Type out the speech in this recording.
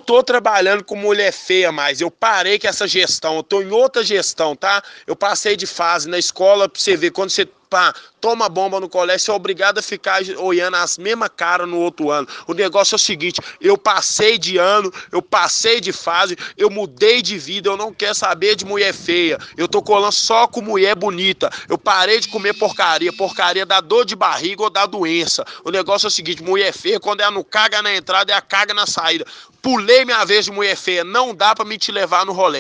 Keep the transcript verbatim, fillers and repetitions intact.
tô trabalhando com mulher feia mais. Eu parei com essa gestão. Eu tô em outra gestão, tá? Eu passei de fase na escola pra você ver. Quando você pá, toma bomba no colégio, você é obrigado a ficar olhando as mesmas caras no outro ano. O negócio é o seguinte: eu passei de ano, eu passei de fase, eu mudei de vida. Eu não quero saber de mulher feia. Eu tô colando só com mulher bonita. Eu parei de comer porcaria. Porcaria dá dor de barriga ou dá doença. O negócio é o seguinte: mulher feia, quando ela não caga na entrada, ela caga na saída. Pulei minha vez de mulher feia, não dá pra me te levar no rolê.